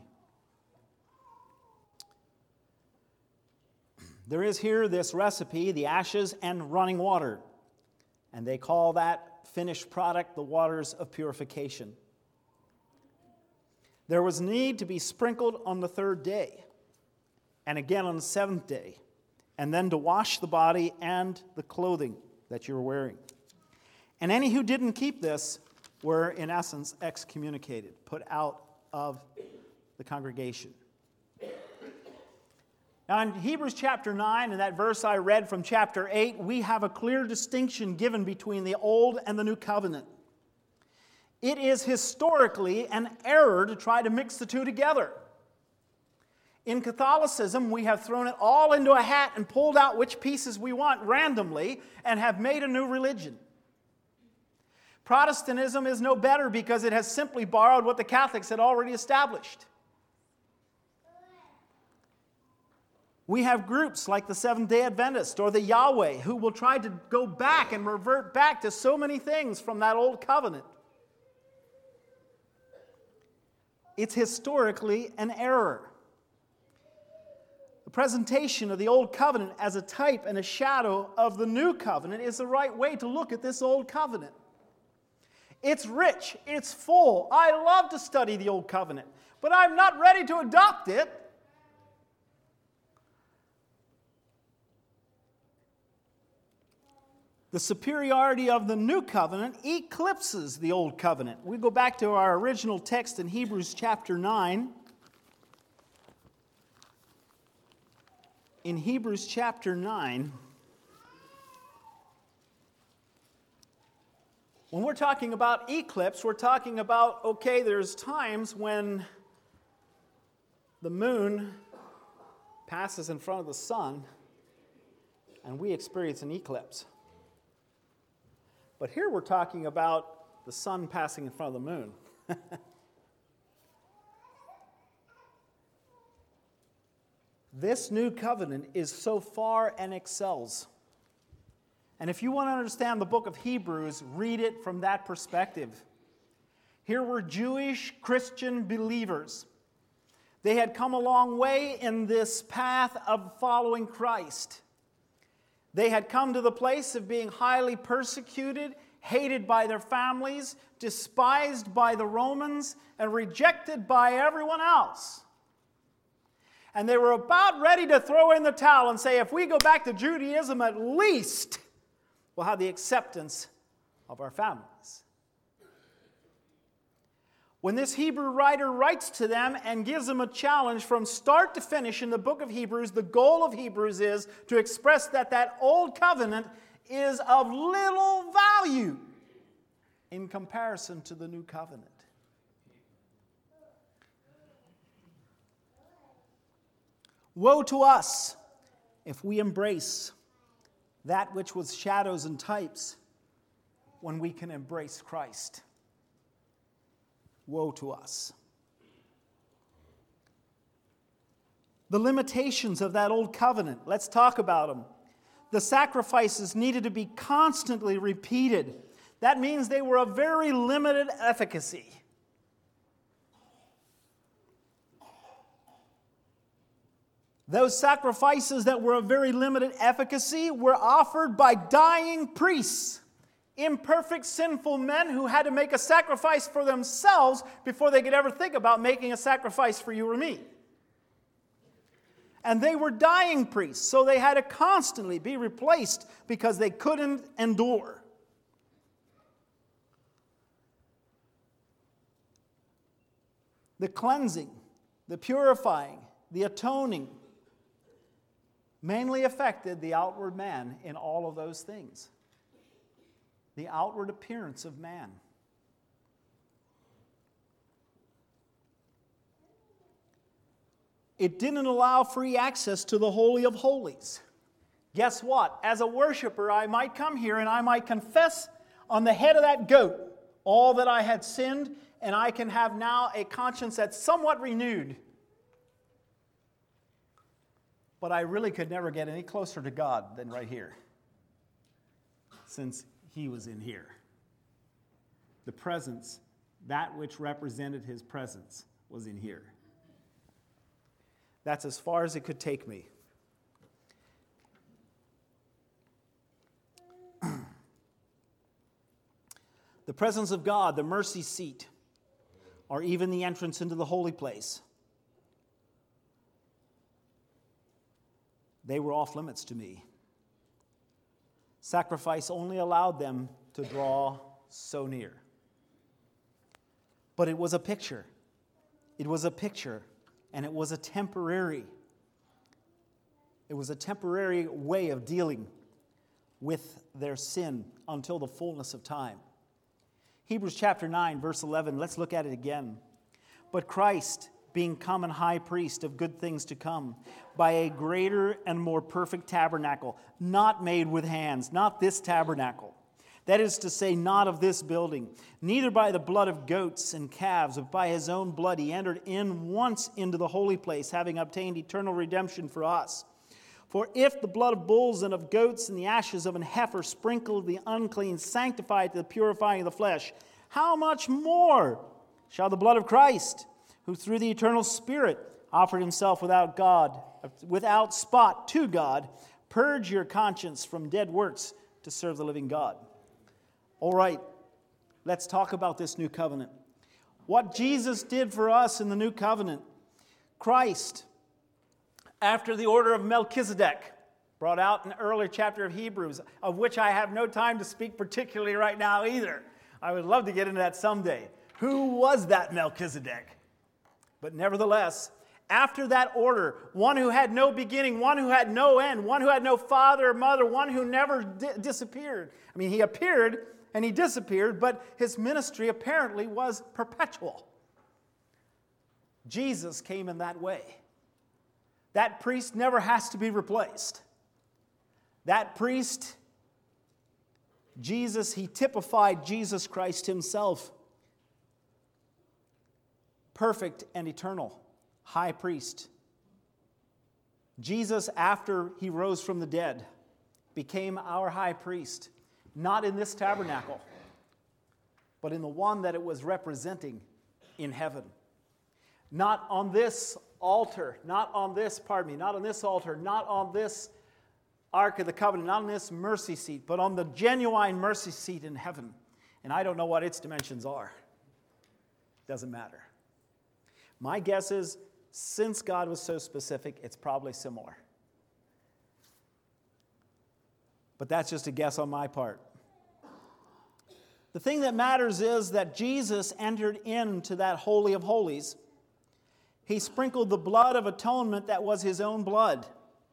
There is here this recipe, the ashes and running water. And they call that finished product the waters of purification. There was need to be sprinkled on the third day, and again on the seventh day, and then to wash the body and the clothing that you're wearing. And any who didn't keep this were, in essence, excommunicated, put out of the congregation. Now, in Hebrews chapter 9, and that verse I read from chapter 8, we have a clear distinction given between the Old and the New Covenant. It is historically an error to try to mix the two together. In Catholicism, we have thrown it all into a hat and pulled out which pieces we want randomly and have made a new religion. Protestantism is no better because it has simply borrowed what the Catholics had already established. We have groups like the Seventh-day Adventist or the Yahweh who will try to go back and revert back to so many things from that old covenant. It's historically an error. The presentation of the Old Covenant as a type and a shadow of the New Covenant is the right way to look at this Old Covenant. It's rich, it's full. I love to study the Old Covenant, but I'm not ready to adopt it. The superiority of the New Covenant eclipses the Old Covenant. We go back to our original text in Hebrews chapter 9. In Hebrews chapter 9, when we're talking about eclipse, we're talking about, okay, there's times when the moon passes in front of the sun and we experience an eclipse. But here we're talking about the sun passing in front of the moon. This new covenant is so far and excels. And if you want to understand the book of Hebrews, read it from that perspective. Here were Jewish Christian believers. They had come a long way in this path of following Christ. They had come to the place of being highly persecuted, hated by their families, despised by the Romans, and rejected by everyone else. And they were about ready to throw in the towel and say, if we go back to Judaism, at least we'll have the acceptance of our families. When this Hebrew writer writes to them and gives them a challenge from start to finish in the book of Hebrews, the goal of Hebrews is to express that old covenant is of little value in comparison to the new covenant. Woe to us if we embrace that which was shadows and types when we can embrace Christ. Woe to us. The limitations of that old covenant, let's talk about them. The sacrifices needed to be constantly repeated. That means they were of very limited efficacy. Those sacrifices that were of very limited efficacy were offered by dying priests. Imperfect, sinful men who had to make a sacrifice for themselves before they could ever think about making a sacrifice for you or me. And they were dying priests, so they had to constantly be replaced because they couldn't endure. The cleansing, the purifying, the atoning mainly affected the outward man in all of those things. The outward appearance of man. It didn't allow free access to the Holy of Holies. Guess what? As a worshiper, I might come here and I might confess on the head of that goat all that I had sinned, and I can have now a conscience that's somewhat renewed. But I really could never get any closer to God than right here, since He was in here. The presence, that which represented His presence, was in here. That's as far as it could take me. The presence of God, the mercy seat, or even the entrance into the holy place, they were off limits to me. Sacrifice only allowed them to draw so near. But it was a picture. It was a picture, and it was a temporary. It was a temporary way of dealing with their sin until the fullness of time. Hebrews chapter 9, verse 11, let's look at it again. But Christ, being common high priest of good things to come, by a greater and more perfect tabernacle, not made with hands, not this tabernacle. That is to say, not of this building, neither by the blood of goats and calves, but by His own blood He entered in once into the holy place, having obtained eternal redemption for us. For if the blood of bulls and of goats and the ashes of an heifer sprinkled the unclean sanctified to the purifying of the flesh, how much more shall the blood of Christ, who through the eternal Spirit offered himself without spot to God, purge your conscience from dead works to serve the living God. All right, let's talk about this new covenant. What Jesus did for us in the new covenant. Christ, after the order of Melchizedek, brought out in an earlier chapter of Hebrews, of which I have no time to speak particularly right now either. I would love to get into that someday. Who was that Melchizedek? But nevertheless, after that order, one who had no beginning, one who had no end, one who had no father or mother, one who never disappeared. I mean, he appeared and he disappeared, but his ministry apparently was perpetual. Jesus came in that way. That priest never has to be replaced. That priest, Jesus, he typified Jesus Christ himself. Perfect and eternal high priest. Jesus, after he rose from the dead, became our high priest, not in this tabernacle, but in the one that it was representing in heaven. Not on this altar, not on this altar, not on this Ark of the Covenant, not on this mercy seat, but on the genuine mercy seat in heaven. And I don't know what its dimensions are. Doesn't matter. My guess is, since God was so specific, it's probably similar. But that's just a guess on my part. The thing that matters is that Jesus entered into that Holy of Holies. He sprinkled the blood of atonement that was his own blood.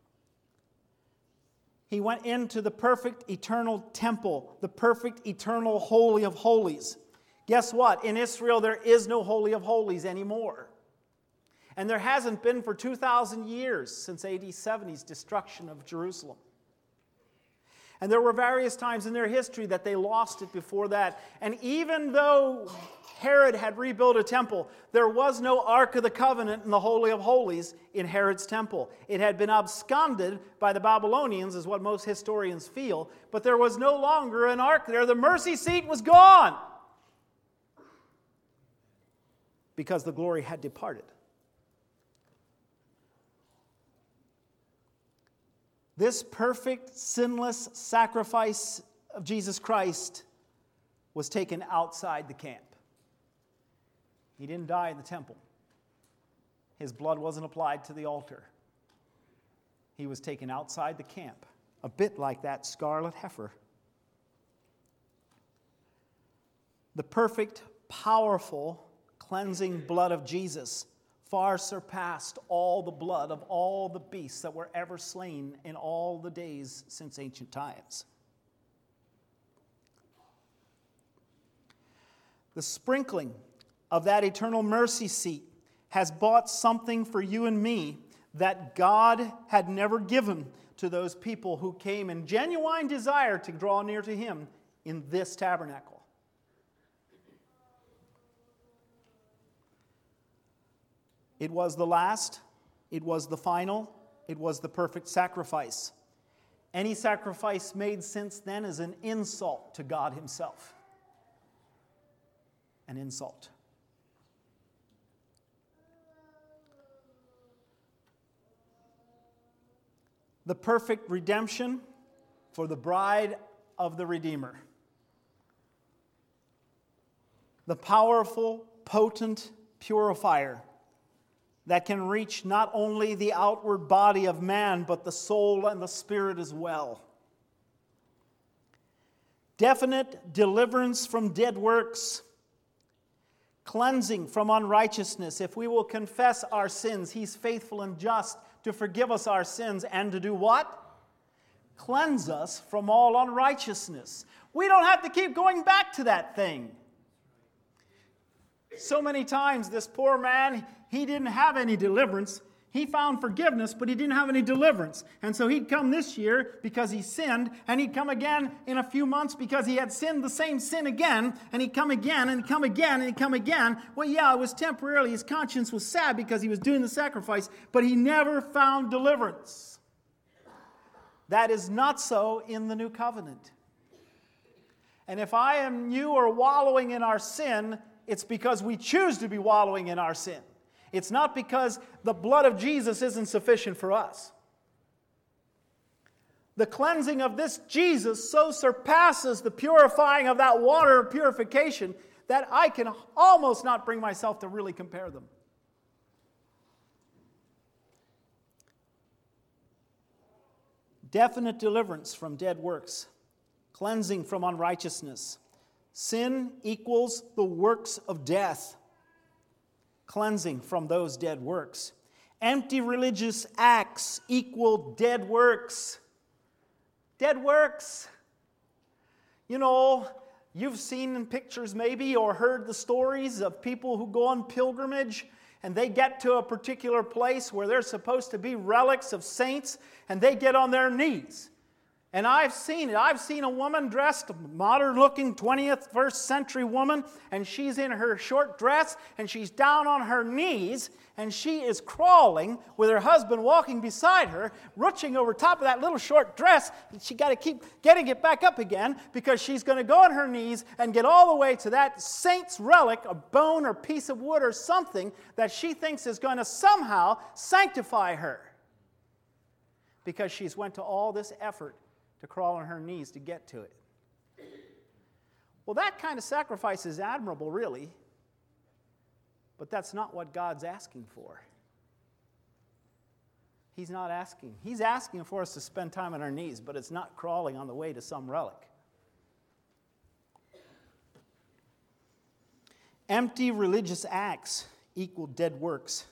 He went into the perfect eternal temple, the perfect eternal Holy of Holies. Guess what? In Israel, there is no Holy of Holies anymore. And there hasn't been for 2,000 years since AD 70's destruction of Jerusalem. And there were various times in their history that they lost it before that. And even though Herod had rebuilt a temple, there was no Ark of the Covenant in the Holy of Holies in Herod's temple. It had been absconded by the Babylonians, is what most historians feel, but there was no longer an ark there. The mercy seat was gone because the glory had departed. This perfect, sinless sacrifice of Jesus Christ was taken outside the camp. He didn't die in the temple. His blood wasn't applied to the altar. He was taken outside the camp, a bit like that scarlet heifer. The perfect, powerful, cleansing blood of Jesus far surpassed all the blood of all the beasts that were ever slain in all the days since ancient times. The sprinkling of that eternal mercy seat has bought something for you and me that God had never given to those people who came in genuine desire to draw near to Him in this tabernacle. It was the last, it was the final, it was the perfect sacrifice. Any sacrifice made since then is an insult to God Himself. An insult. The perfect redemption for the bride of the Redeemer. The powerful, potent purifier that can reach not only the outward body of man, but the soul and the spirit as well. Definite deliverance from dead works. Cleansing from unrighteousness. If we will confess our sins, He's faithful and just to forgive us our sins and to do what? Cleanse us from all unrighteousness. We don't have to keep going back to that thing. So many times this poor man, he didn't have any deliverance. He found forgiveness, but he didn't have any deliverance. And so he'd come this year because he sinned, and he'd come again in a few months because he had sinned the same sin again, and he'd come again, and he'd come again, and he'd come again. Well, yeah, it was temporarily. His conscience was sad because he was doing the sacrifice, but he never found deliverance. That is not so in the new covenant. And if I and you are wallowing in our sin, it's because we choose to be wallowing in our sin. It's not because the blood of Jesus isn't sufficient for us. The cleansing of this Jesus so surpasses the purifying of that water of purification that I can almost not bring myself to really compare them. Definite deliverance from dead works. Cleansing from unrighteousness. Sin equals the works of death. Cleansing from those dead works. Empty religious acts equal dead works. Dead works. You know, you've seen in pictures maybe or heard the stories of people who go on pilgrimage and they get to a particular place where there's supposed to be relics of saints and they get on their knees. And I've seen it. I've seen a woman dressed, modern-looking 21st century woman, and she's in her short dress, and she's down on her knees, and she is crawling with her husband walking beside her, reaching over top of that little short dress. She got to keep getting it back up again because she's going to go on her knees and get all the way to that saint's relic, a bone or piece of wood or something that she thinks is going to somehow sanctify her because she's went to all this effort to crawl on her knees to get to it. Well, that kind of sacrifice is admirable, really, but that's not what God's asking for. He's not asking. He's asking for us to spend time on our knees, but it's not crawling on the way to some relic. Empty religious acts equal dead works.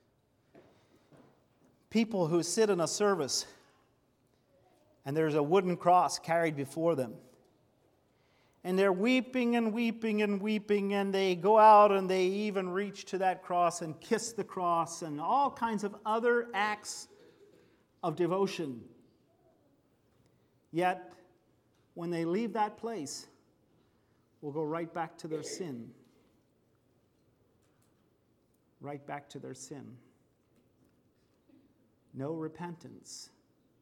People who sit in a service and there's a wooden cross carried before them. And they're weeping and weeping and weeping, and they go out and they even reach to that cross and kiss the cross and all kinds of other acts of devotion. Yet, when they leave that place, will go right back to their sin. Right back to their sin. No repentance.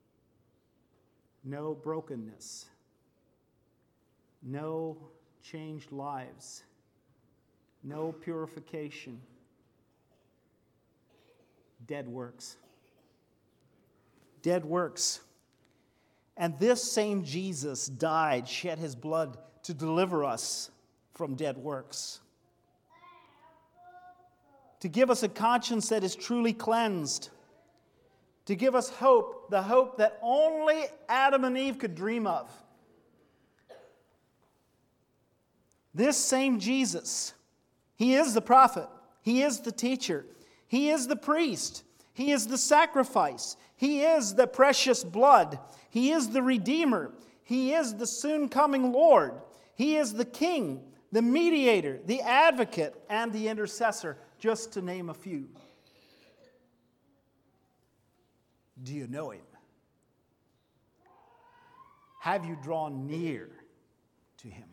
No brokenness, no changed lives, no purification, dead works. Dead works. And this same Jesus died, shed his blood to deliver us from dead works. To give us a conscience that is truly cleansed. To give us hope, the hope that only Adam and Eve could dream of. This same Jesus, he is the prophet, he is the teacher, he is the priest, he is the sacrifice, he is the precious blood, he is the Redeemer, he is the soon coming Lord, he is the King, the mediator, the advocate, and the intercessor, just to name a few. Do you know him? Have you drawn near to him?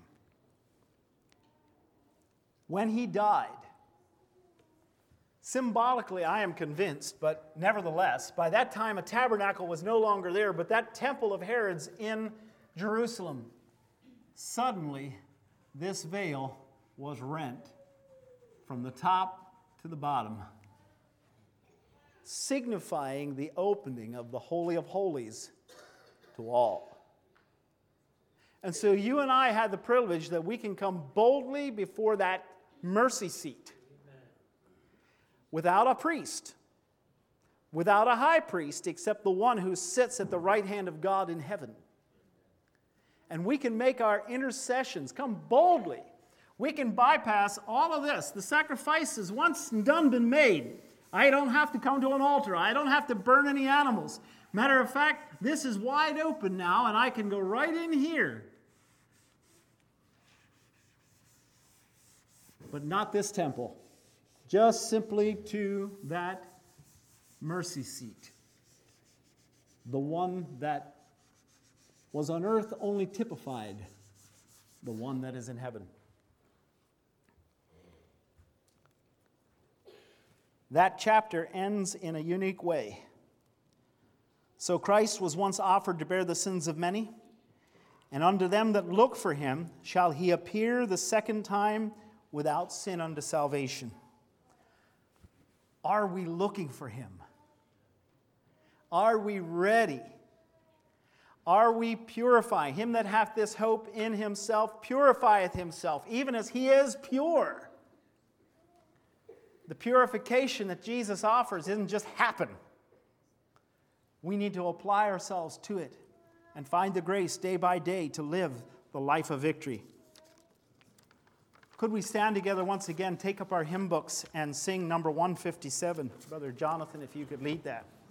When he died, symbolically, I am convinced, but nevertheless, by that time a tabernacle was no longer there, but that temple of Herod's in Jerusalem. Suddenly, this veil was rent from the top to the bottom, signifying the opening of the Holy of Holies to all. And so you and I had the privilege that we can come boldly before that mercy seat. Amen. Without a priest, without a high priest, except the one who sits at the right hand of God in heaven. And we can make our intercessions, come boldly. We can bypass all of this. The sacrifices, once and done, been made. I don't have to come to an altar. I don't have to burn any animals. Matter of fact, this is wide open now, and I can go right in here. But not this temple. Just simply to that mercy seat. The one that was on earth only typified the one that is in heaven. That chapter ends in a unique way. So Christ was once offered to bear the sins of many, and unto them that look for him shall he appear the second time without sin unto salvation. Are we looking for him? Are we ready? Are we purifying? Him that hath this hope in himself purifieth himself, even as he is pure. The purification that Jesus offers doesn't just happen. We need to apply ourselves to it and find the grace day by day to live the life of victory. Could we stand together once again, take up our hymn books, and sing number 157? Brother Jonathan, if you could lead that.